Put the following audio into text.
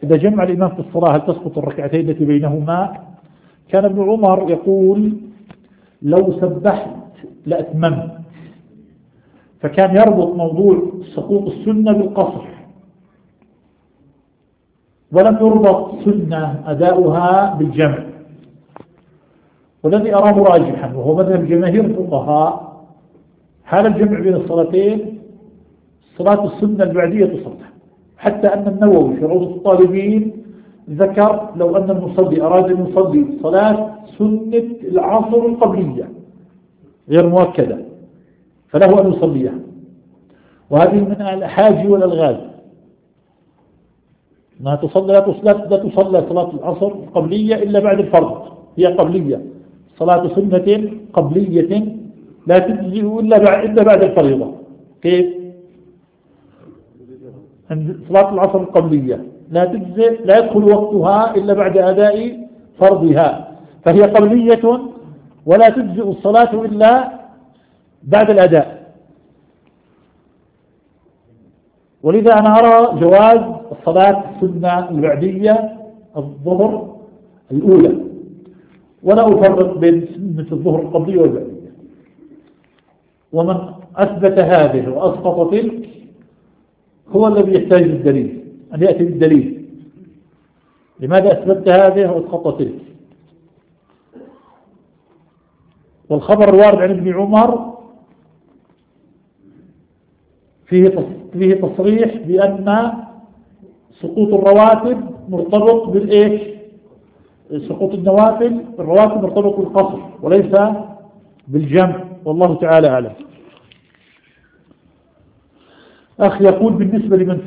إذا جمع الإمام في الصلاة هل تسقط الركعتين التي بينهما؟ كان ابن عمر يقول لو سبحت لأتممت، فكان يربط موضوع سقوط السنة بالقصر، ولم يربط سنة أداؤها بالجمع. والذي أراه راجحا وهو مذهب جماهير الفقهاء حال الجمع بين الصلاتين صلاة السنة البعدية تصلى، حتى أن النووي في روضة الطالبين ذكر لو أن المصلي أراد أن يصلي صلاة سنة العصر القبلية غير مؤكدة فله أن يصليها، وهذه من الأحاجي والألغاز أنها لا تصلى صلاة العصر القبلية إلا بعد الفرض، هي قبلية، صلاة سنة قبلية لا تجزئ إلا بعد الفريضة. كيف؟ صلاة العصر القبلية لا تجزئ، لا يدخل وقتها إلا بعد أداء فرضها، فهي قبلية ولا تجزئ الصلاة إلا بعد الأداء. ولذا أنا أرى جواز الصلاة السنة البعدية الظهر الأولى، ولا أفرق بين سنة الظهر القبلية والبعدية. ومن أثبت هذه وأسقط تلك هو الذي يحتاج للدليل، أن يأتي بالدليل لماذا أثبت هذه وأسقط تلك. والخبر الوارد عن ابن عمر فيه تصريح بأن سقوط الرواتب مرتبط بالإيش؟ سقوط النوافل الرواتب مرتبط بالقصر وليس بالجمع، والله تعالى أعلم. أخي يقول بالنسبة لمن